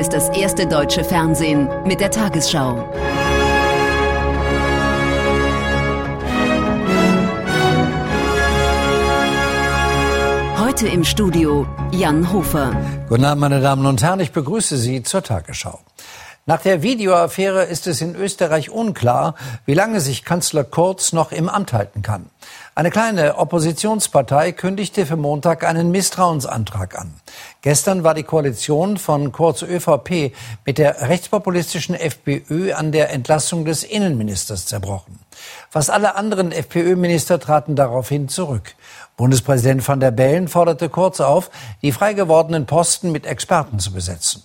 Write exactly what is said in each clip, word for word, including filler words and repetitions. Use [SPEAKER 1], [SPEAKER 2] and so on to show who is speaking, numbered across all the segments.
[SPEAKER 1] ist das erste deutsche Fernsehen mit der Tagesschau. Heute im Studio Jan Hofer.
[SPEAKER 2] Guten Abend, meine Damen und Herren, ich begrüße Sie zur Tagesschau. Nach der Videoaffäre ist es in Österreich unklar, wie lange sich Kanzler Kurz noch im Amt halten kann. Eine kleine Oppositionspartei kündigte für Montag einen Misstrauensantrag an. Gestern war die Koalition von Kurz ÖVP mit der rechtspopulistischen FPÖ an der Entlassung des Innenministers zerbrochen. Fast alle anderen FPÖ-Minister traten daraufhin zurück. Bundespräsident Van der Bellen forderte Kurz auf, die frei gewordenen Posten mit Experten zu besetzen.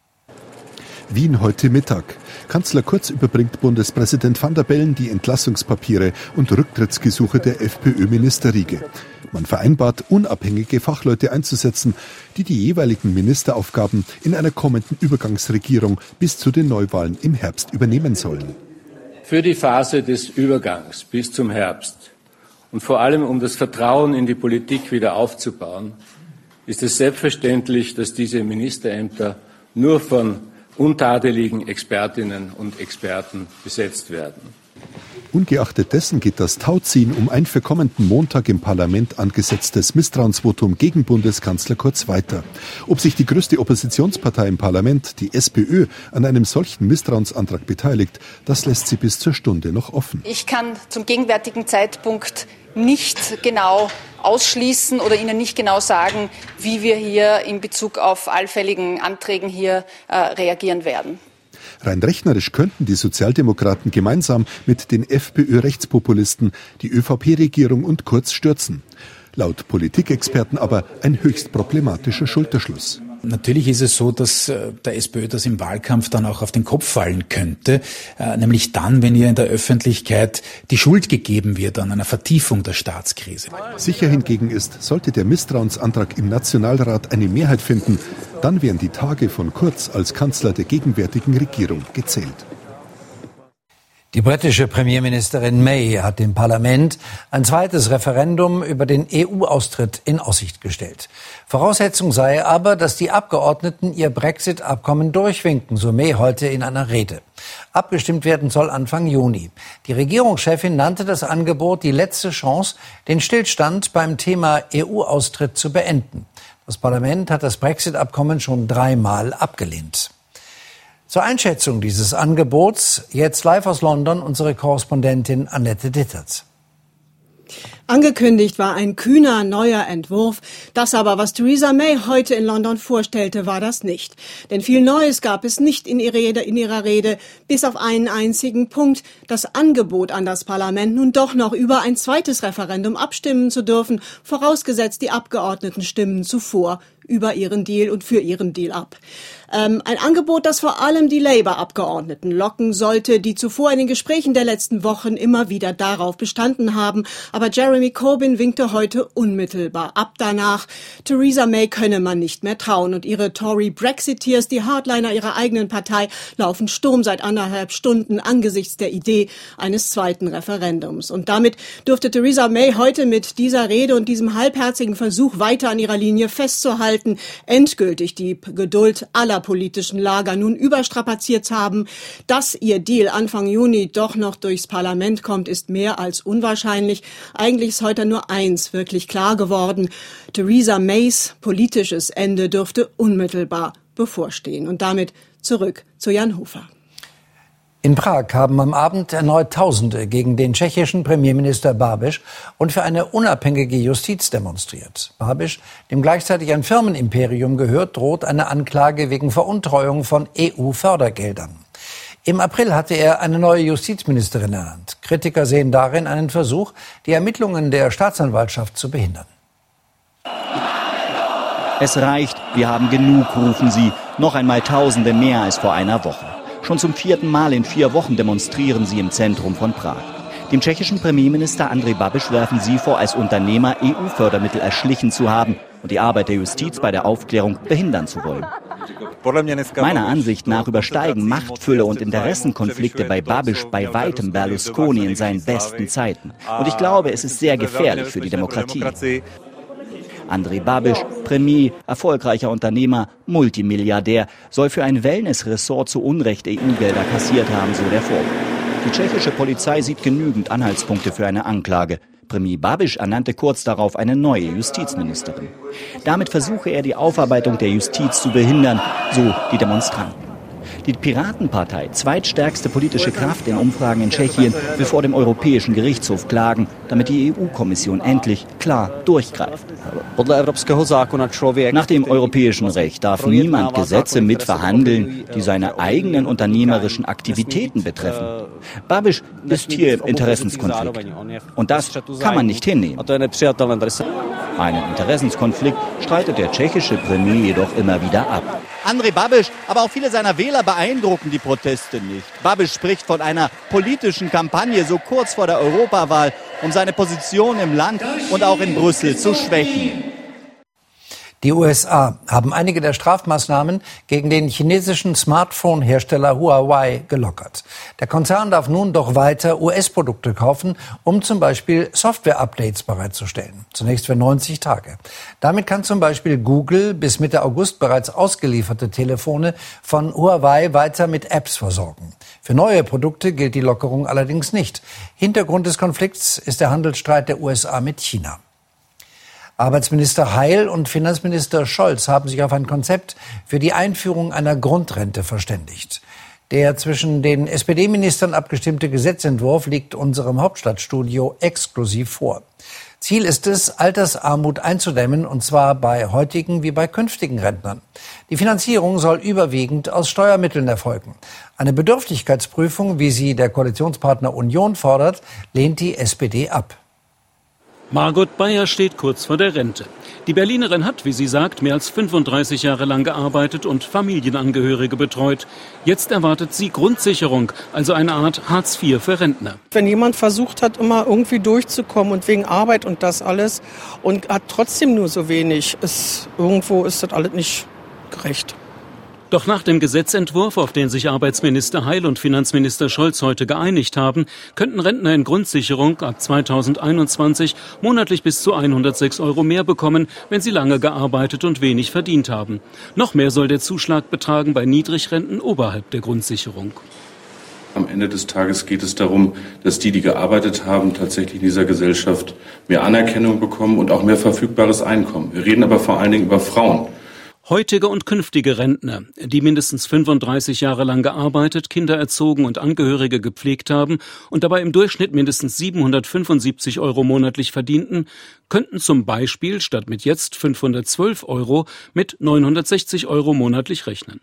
[SPEAKER 3] Wien heute Mittag. Kanzler Kurz überbringt Bundespräsident Van der Bellen die Entlassungspapiere und Rücktrittsgesuche der FPÖ-Ministerriege. Man vereinbart, unabhängige Fachleute einzusetzen, die die jeweiligen Ministeraufgaben in einer kommenden Übergangsregierung bis zu den Neuwahlen im Herbst übernehmen sollen.
[SPEAKER 4] Für die Phase des Übergangs bis zum Herbst und vor allem um das Vertrauen in die Politik wieder aufzubauen, ist es selbstverständlich, dass diese Ministerämter nur von untadeligen Expertinnen und Experten besetzt werden.
[SPEAKER 3] Ungeachtet dessen geht das Tauziehen um ein für kommenden Montag im Parlament angesetztes Misstrauensvotum gegen Bundeskanzler Kurz weiter. Ob sich die größte Oppositionspartei im Parlament, die SPÖ, an einem solchen Misstrauensantrag beteiligt, das lässt sie bis zur Stunde noch offen.
[SPEAKER 5] Ich kann zum gegenwärtigen Zeitpunkt nicht genau ausschließen oder Ihnen nicht genau sagen, wie wir hier in Bezug auf allfälligen Anträgen hier äh, reagieren werden.
[SPEAKER 3] Rein rechnerisch könnten die Sozialdemokraten gemeinsam mit den FPÖ-Rechtspopulisten die ÖVP-Regierung und Kurz stürzen. Laut Politikexperten aber ein höchst problematischer Schulterschluss.
[SPEAKER 6] Natürlich ist es so, dass der SPÖ das im Wahlkampf dann auch auf den Kopf fallen könnte, nämlich dann, wenn ihr in der Öffentlichkeit die Schuld gegeben wird an einer Vertiefung der Staatskrise.
[SPEAKER 3] Sicher hingegen ist, sollte der Misstrauensantrag im Nationalrat eine Mehrheit finden, dann wären die Tage von Kurz als Kanzler der gegenwärtigen Regierung gezählt.
[SPEAKER 2] Die britische Premierministerin May hat dem Parlament ein zweites Referendum über den E U-Austritt in Aussicht gestellt. Voraussetzung sei aber, dass die Abgeordneten ihr Brexit-Abkommen durchwinken, so May heute in einer Rede. Abgestimmt werden soll Anfang Juni. Die Regierungschefin nannte das Angebot die letzte Chance, den Stillstand beim Thema E U-Austritt zu beenden. Das Parlament hat das Brexit-Abkommen schon dreimal abgelehnt. Zur Einschätzung dieses Angebots jetzt live aus London unsere Korrespondentin Annette Dittert.
[SPEAKER 7] Angekündigt war ein kühner neuer Entwurf. Das aber, was Theresa May heute in London vorstellte, war das nicht. Denn viel Neues gab es nicht in ihrer Rede, in ihrer Rede, bis auf einen einzigen Punkt: das Angebot an das Parlament, nun doch noch über ein zweites Referendum abstimmen zu dürfen, vorausgesetzt die Abgeordneten stimmen zuvor über ihren Deal und für ihren Deal ab. Ähm, ein Angebot, das vor allem die Labour-Abgeordneten locken sollte, die zuvor in den Gesprächen der letzten Wochen immer wieder darauf bestanden haben. Aber Jeremy Corbyn winkte heute unmittelbar ab danach. Theresa May könne man nicht mehr trauen und ihre Tory-Brexiteers, die Hardliner ihrer eigenen Partei, laufen Sturm seit anderthalb Stunden angesichts der Idee eines zweiten Referendums. Und damit dürfte Theresa May heute mit dieser Rede und diesem halbherzigen Versuch, weiter an ihrer Linie festzuhalten, endgültig die Geduld aller politischen Lager nun überstrapaziert haben. Dass ihr Deal Anfang Juni doch noch durchs Parlament kommt, ist mehr als unwahrscheinlich. Eigentlich ist heute nur eins wirklich klar geworden: Theresa Mays politisches Ende dürfte unmittelbar bevorstehen. Und damit zurück zu Jan Hofer.
[SPEAKER 2] In Prag haben am Abend erneut Tausende gegen den tschechischen Premierminister Babiš und für eine unabhängige Justiz demonstriert. Babiš, dem gleichzeitig ein Firmenimperium gehört, droht eine Anklage wegen Veruntreuung von E U-Fördergeldern. Im April hatte er eine neue Justizministerin ernannt. Kritiker sehen darin einen Versuch, die Ermittlungen der Staatsanwaltschaft zu behindern.
[SPEAKER 8] Es reicht, wir haben genug, rufen sie. Noch einmal Tausende mehr als vor einer Woche. Schon zum vierten Mal in vier Wochen demonstrieren sie im Zentrum von Prag. Dem tschechischen Premierminister Andrej Babiš werfen sie vor, als Unternehmer E U-Fördermittel erschlichen zu haben und die Arbeit der Justiz bei der Aufklärung behindern zu wollen. Meiner Ansicht nach übersteigen Machtfülle und Interessenkonflikte bei Babiš bei weitem Berlusconi in seinen besten Zeiten. Und ich glaube, es ist sehr gefährlich für die Demokratie. Andrej Babiš, Premier, erfolgreicher Unternehmer, Multimilliardär, soll für ein Wellnessressort zu Unrecht E U-Gelder kassiert haben, so der Vorwurf. Die tschechische Polizei sieht genügend Anhaltspunkte für eine Anklage. Premier Babiš ernannte kurz darauf eine neue Justizministerin. Damit versuche er, die Aufarbeitung der Justiz zu behindern, so die Demonstranten. Die Piratenpartei, zweitstärkste politische Kraft in Umfragen in Tschechien, will vor dem Europäischen Gerichtshof klagen, damit die E U-Kommission endlich klar durchgreift. Nach dem europäischen Recht darf niemand Gesetze mitverhandeln, die seine eigenen unternehmerischen Aktivitäten betreffen. Babiš ist hier im Interessenskonflikt. Und das kann man nicht hinnehmen. Einen Interessenskonflikt streitet der tschechische Premier jedoch immer wieder ab. Andrej Babiš, aber auch viele seiner Wähler beeindrucken die Proteste nicht. Babiš spricht von einer politischen Kampagne so kurz vor der Europawahl, um seine Position im Land und auch in Brüssel zu schwächen.
[SPEAKER 2] Die U S A haben einige der Strafmaßnahmen gegen den chinesischen Smartphone-Hersteller Huawei gelockert. Der Konzern darf nun doch weiter U S-Produkte kaufen, um zum Beispiel Software-Updates bereitzustellen. Zunächst für neunzig Tage. Damit kann zum Beispiel Google bis Mitte August bereits ausgelieferte Telefone von Huawei weiter mit Apps versorgen. Für neue Produkte gilt die Lockerung allerdings nicht. Hintergrund des Konflikts ist der Handelsstreit der U S A mit China. Arbeitsminister Heil und Finanzminister Scholz haben sich auf ein Konzept für die Einführung einer Grundrente verständigt. Der zwischen den S P D-Ministern abgestimmte Gesetzentwurf liegt unserem Hauptstadtstudio exklusiv vor. Ziel ist es, Altersarmut einzudämmen, und zwar bei heutigen wie bei künftigen Rentnern. Die Finanzierung soll überwiegend aus Steuermitteln erfolgen. Eine Bedürftigkeitsprüfung, wie sie der Koalitionspartner Union fordert, lehnt die S P D ab.
[SPEAKER 9] Margot Bayer steht kurz vor der Rente. Die Berlinerin hat, wie sie sagt, mehr als fünfunddreißig Jahre lang gearbeitet und Familienangehörige betreut. Jetzt erwartet sie Grundsicherung, also eine Art Hartz vier für Rentner.
[SPEAKER 10] Wenn jemand versucht hat, immer irgendwie durchzukommen und wegen Arbeit und das alles und hat trotzdem nur so wenig, ist, irgendwo ist das alles nicht gerecht.
[SPEAKER 9] Doch nach dem Gesetzentwurf, auf den sich Arbeitsminister Heil und Finanzminister Scholz heute geeinigt haben, könnten Rentner in Grundsicherung ab zweitausendeinundzwanzig monatlich bis zu hundertsechs Euro mehr bekommen, wenn sie lange gearbeitet und wenig verdient haben. Noch mehr soll der Zuschlag betragen bei Niedrigrenten oberhalb der Grundsicherung.
[SPEAKER 11] Am Ende des Tages geht es darum, dass die, die gearbeitet haben, tatsächlich in dieser Gesellschaft mehr Anerkennung bekommen und auch mehr verfügbares Einkommen. Wir reden aber vor allen Dingen über Frauen.
[SPEAKER 9] Heutige und künftige Rentner, die mindestens fünfunddreißig Jahre lang gearbeitet, Kinder erzogen und Angehörige gepflegt haben und dabei im Durchschnitt mindestens siebenhundertfünfundsiebzig Euro monatlich verdienten, könnten zum Beispiel statt mit jetzt fünfhundertzwölf Euro mit neunhundertsechzig Euro monatlich rechnen.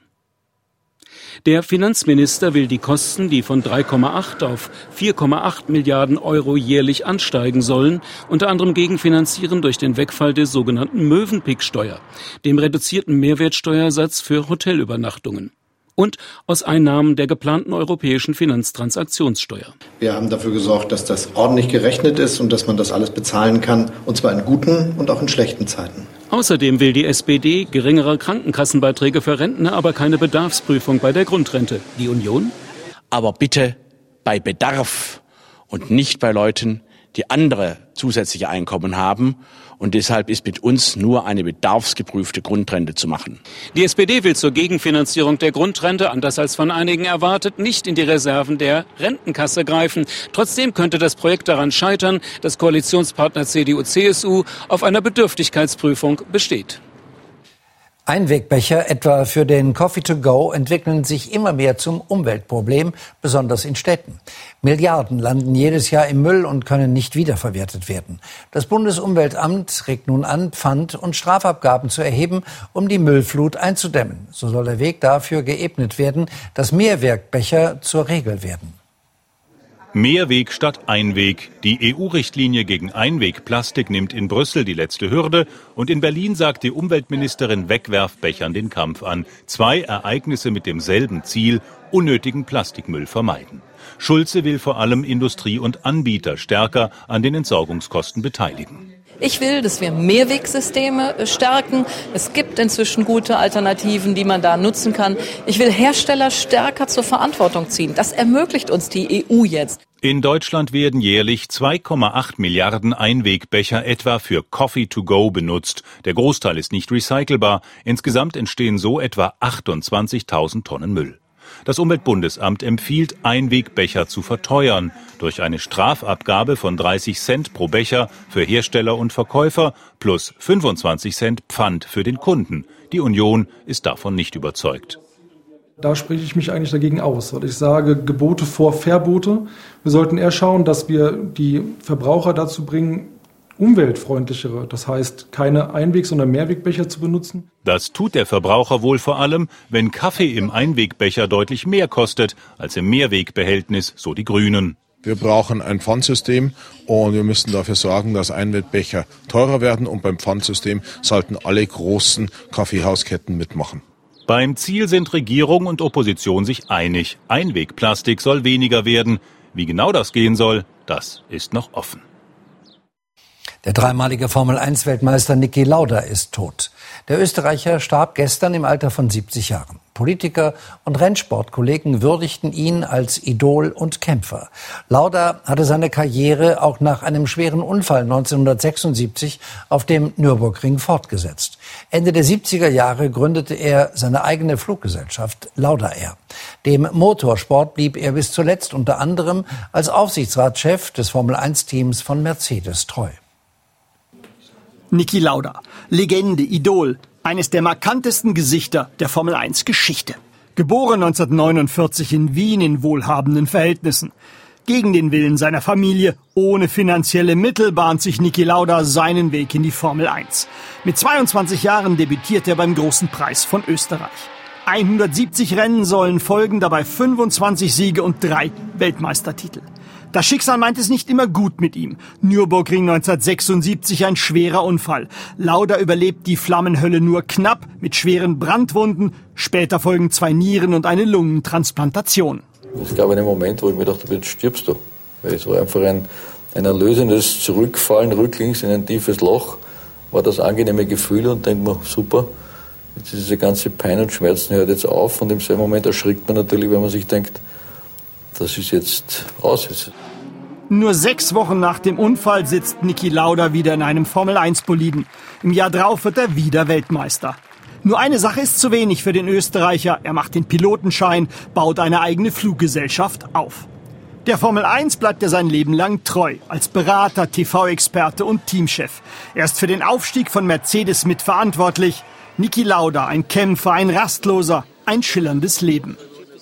[SPEAKER 9] Der Finanzminister will die Kosten, die von drei Komma acht auf vier Komma acht Milliarden Euro jährlich ansteigen sollen, unter anderem gegenfinanzieren durch den Wegfall der sogenannten Mövenpick-Steuer, dem reduzierten Mehrwertsteuersatz für Hotelübernachtungen, und aus Einnahmen der geplanten europäischen Finanztransaktionssteuer.
[SPEAKER 12] Wir haben dafür gesorgt, dass das ordentlich gerechnet ist und dass man das alles bezahlen kann, und zwar in guten und auch in schlechten Zeiten.
[SPEAKER 9] Außerdem will die S P D geringere Krankenkassenbeiträge für Rentner, aber keine Bedarfsprüfung bei der Grundrente. Die Union?
[SPEAKER 13] Aber bitte bei Bedarf und nicht bei Leuten, die andere zusätzliche Einkommen haben. Und deshalb ist mit uns nur eine bedarfsgeprüfte Grundrente zu machen.
[SPEAKER 9] Die S P D will zur Gegenfinanzierung der Grundrente, anders als von einigen erwartet, nicht in die Reserven der Rentenkasse greifen. Trotzdem könnte das Projekt daran scheitern, dass Koalitionspartner C D U C S U auf einer Bedürftigkeitsprüfung besteht.
[SPEAKER 2] Einwegbecher, etwa für den Coffee to go, entwickeln sich immer mehr zum Umweltproblem, besonders in Städten. Milliarden landen jedes Jahr im Müll und können nicht wiederverwertet werden. Das Bundesumweltamt regt nun an, Pfand- und Strafabgaben zu erheben, um die Müllflut einzudämmen. So soll der Weg dafür geebnet werden, dass Mehrwegbecher zur Regel werden.
[SPEAKER 14] Mehrweg statt Einweg. Die E U-Richtlinie gegen Einwegplastik nimmt in Brüssel die letzte Hürde und in Berlin sagt die Umweltministerin Wegwerfbechern den Kampf an. Zwei Ereignisse mit demselben Ziel: unnötigen Plastikmüll vermeiden. Schulze will vor allem Industrie und Anbieter stärker an den Entsorgungskosten beteiligen.
[SPEAKER 15] Ich will, dass wir Mehrwegsysteme stärken. Es gibt inzwischen gute Alternativen, die man da nutzen kann. Ich will Hersteller stärker zur Verantwortung ziehen. Das ermöglicht uns die E U jetzt.
[SPEAKER 14] In Deutschland werden jährlich zwei Komma acht Milliarden Einwegbecher etwa für Coffee to go benutzt. Der Großteil ist nicht recycelbar. Insgesamt entstehen so etwa achtundzwanzigtausend Tonnen Müll. Das Umweltbundesamt empfiehlt, Einwegbecher zu verteuern. Durch eine Strafabgabe von dreißig Cent pro Becher für Hersteller und Verkäufer plus fünfundzwanzig Cent Pfand für den Kunden. Die Union ist davon nicht überzeugt.
[SPEAKER 16] Da spreche ich mich eigentlich dagegen aus, weil ich sage, Gebote vor Verbote. Wir sollten eher schauen, dass wir die Verbraucher dazu bringen, umweltfreundlichere, das heißt keine Einweg-, sondern Mehrwegbecher zu benutzen.
[SPEAKER 14] Das tut der Verbraucher wohl vor allem, wenn Kaffee im Einwegbecher deutlich mehr kostet als im Mehrwegbehältnis, so die Grünen.
[SPEAKER 17] Wir brauchen ein Pfandsystem und wir müssen dafür sorgen, dass Einwegbecher teurer werden. Und beim Pfandsystem sollten alle großen Kaffeehausketten mitmachen.
[SPEAKER 14] Beim Ziel sind Regierung und Opposition sich einig. Einwegplastik soll weniger werden. Wie genau das gehen soll, das ist noch offen.
[SPEAKER 2] Der dreimalige Formel eins Weltmeister Niki Lauda ist tot. Der Österreicher starb gestern im Alter von siebzig Jahren. Politiker und Rennsportkollegen würdigten ihn als Idol und Kämpfer. Lauda hatte seine Karriere auch nach einem schweren Unfall neunzehnhundertsechsundsiebzig auf dem Nürburgring fortgesetzt. Ende der siebziger Jahre gründete er seine eigene Fluggesellschaft Lauda Air. Dem Motorsport blieb er bis zuletzt unter anderem als Aufsichtsratschef des Formel eins Teams von Mercedes treu.
[SPEAKER 18] Niki Lauda, Legende, Idol, eines der markantesten Gesichter der Formel eins Geschichte. Geboren neunzehnhundertneunundvierzig in Wien in wohlhabenden Verhältnissen. Gegen den Willen seiner Familie, ohne finanzielle Mittel, bahnt sich Niki Lauda seinen Weg in die Formel eins. Mit zweiundzwanzig Jahren debütiert er beim Großen Preis von Österreich. hundertsiebzig Rennen sollen folgen, dabei fünfundzwanzig Siege und drei Weltmeistertitel. Das Schicksal meint es nicht immer gut mit ihm. Nürburgring neunzehnhundertsechsundsiebzig, ein schwerer Unfall. Lauda überlebt die Flammenhölle nur knapp mit schweren Brandwunden. Später folgen zwei Nieren- und eine Lungentransplantation.
[SPEAKER 19] Es gab einen Moment, wo ich mir dachte, jetzt stirbst du. Weil es war einfach ein, ein erlösendes Zurückfallen, rücklings in ein tiefes Loch. War das angenehme Gefühl und denkt man, super, jetzt ist diese ganze Pein und Schmerzen hört jetzt auf. Und im selben Moment erschrickt man natürlich, wenn man sich denkt, das ist jetzt aus.
[SPEAKER 18] Nur sechs Wochen nach dem Unfall sitzt Niki Lauda wieder in einem Formel eins Boliden. Im Jahr drauf wird er wieder Weltmeister. Nur eine Sache ist zu wenig für den Österreicher. Er macht den Pilotenschein, baut eine eigene Fluggesellschaft auf. Der Formel eins bleibt er sein Leben lang treu, als Berater, T V-Experte und Teamchef. Er ist für den Aufstieg von Mercedes mitverantwortlich. Niki Lauda, ein Kämpfer, ein Rastloser, ein schillerndes Leben.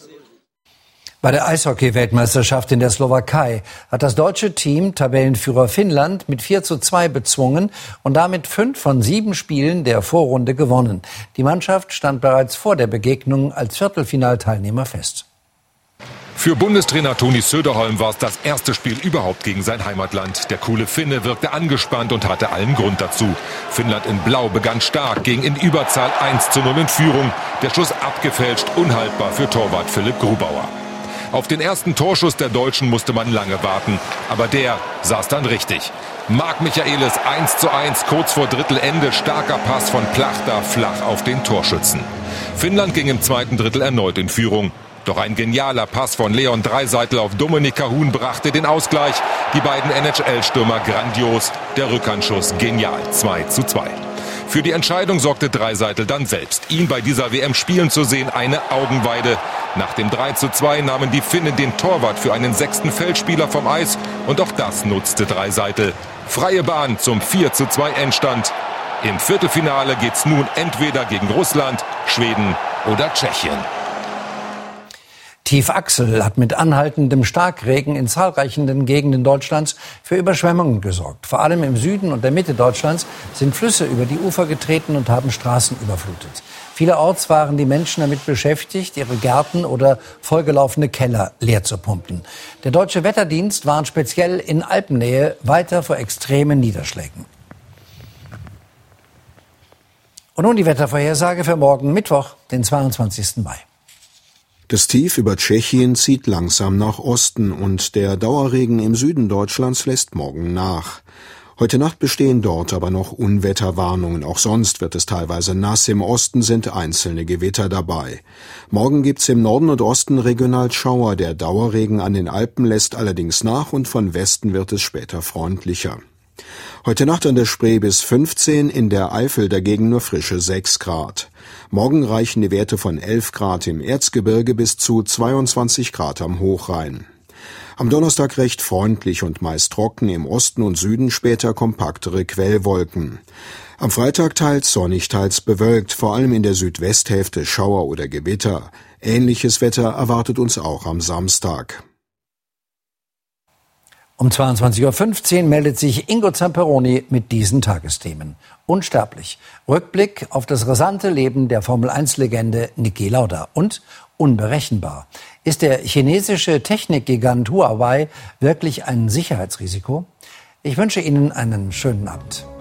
[SPEAKER 2] Bei der Eishockey-Weltmeisterschaft in der Slowakei hat das deutsche Team Tabellenführer Finnland mit vier zu zwei bezwungen und damit fünf von sieben Spielen der Vorrunde gewonnen. Die Mannschaft stand bereits vor der Begegnung als Viertelfinalteilnehmer fest.
[SPEAKER 20] Für Bundestrainer Toni Söderholm war es das erste Spiel überhaupt gegen sein Heimatland. Der coole Finne wirkte angespannt und hatte allen Grund dazu. Finnland in Blau begann stark, ging in Überzahl eins zu null in Führung. Der Schuss abgefälscht, unhaltbar für Torwart Philipp Grubauer. Auf den ersten Torschuss der Deutschen musste man lange warten, aber der saß dann richtig. Marc Michaelis eins zu eins, kurz vor Drittelende, starker Pass von Plachta flach auf den Torschützen. Finnland ging im zweiten Drittel erneut in Führung. Doch ein genialer Pass von Leon Draisaitl auf Dominik Kahun brachte den Ausgleich. Die beiden N H L-Stürmer grandios, der Rückhandschuss genial, zwei zu zwei. Für die Entscheidung sorgte Draisaitl dann selbst. Ihn bei dieser W M spielen zu sehen, eine Augenweide. Nach dem drei zu zwei nahmen die Finnen den Torwart für einen sechsten Feldspieler vom Eis. Und auch das nutzte Draisaitl. Freie Bahn zum vier zu zwei Endstand. Im Viertelfinale geht's nun entweder gegen Russland, Schweden oder Tschechien.
[SPEAKER 2] Tief Axel hat mit anhaltendem Starkregen in zahlreichen Gegenden Deutschlands für Überschwemmungen gesorgt. Vor allem im Süden und der Mitte Deutschlands sind Flüsse über die Ufer getreten und haben Straßen überflutet. Vielerorts waren die Menschen damit beschäftigt, ihre Gärten oder vollgelaufene Keller leer zu pumpen. Der Deutsche Wetterdienst warnt speziell in Alpennähe weiter vor extremen Niederschlägen. Und nun die Wettervorhersage für morgen Mittwoch, den zweiundzwanzigsten Mai.
[SPEAKER 21] Das Tief über Tschechien zieht langsam nach Osten und der Dauerregen im Süden Deutschlands lässt morgen nach. Heute Nacht bestehen dort aber noch Unwetterwarnungen. Auch sonst wird es teilweise nass. Im Osten sind einzelne Gewitter dabei. Morgen gibt's im Norden und Osten regional Schauer. Der Dauerregen an den Alpen lässt allerdings nach und von Westen wird es später freundlicher. Heute Nacht an der Spree bis fünfzehn, in der Eifel dagegen nur frische sechs Grad. Morgen reichen die Werte von elf Grad im Erzgebirge bis zu zweiundzwanzig Grad am Hochrhein. Am Donnerstag recht freundlich und meist trocken, im Osten und Süden später kompaktere Quellwolken. Am Freitag teils sonnig, teils bewölkt, vor allem in der Südwesthälfte Schauer oder Gewitter. Ähnliches Wetter erwartet uns auch am Samstag.
[SPEAKER 2] Um zweiundzwanzig Uhr fünfzehn meldet sich Ingo Zamperoni mit diesen Tagesthemen. Unsterblich. Rückblick auf das rasante Leben der Formel eins Legende Niki Lauda. Und unberechenbar. Ist der chinesische Technikgigant Huawei wirklich ein Sicherheitsrisiko? Ich wünsche Ihnen einen schönen Abend.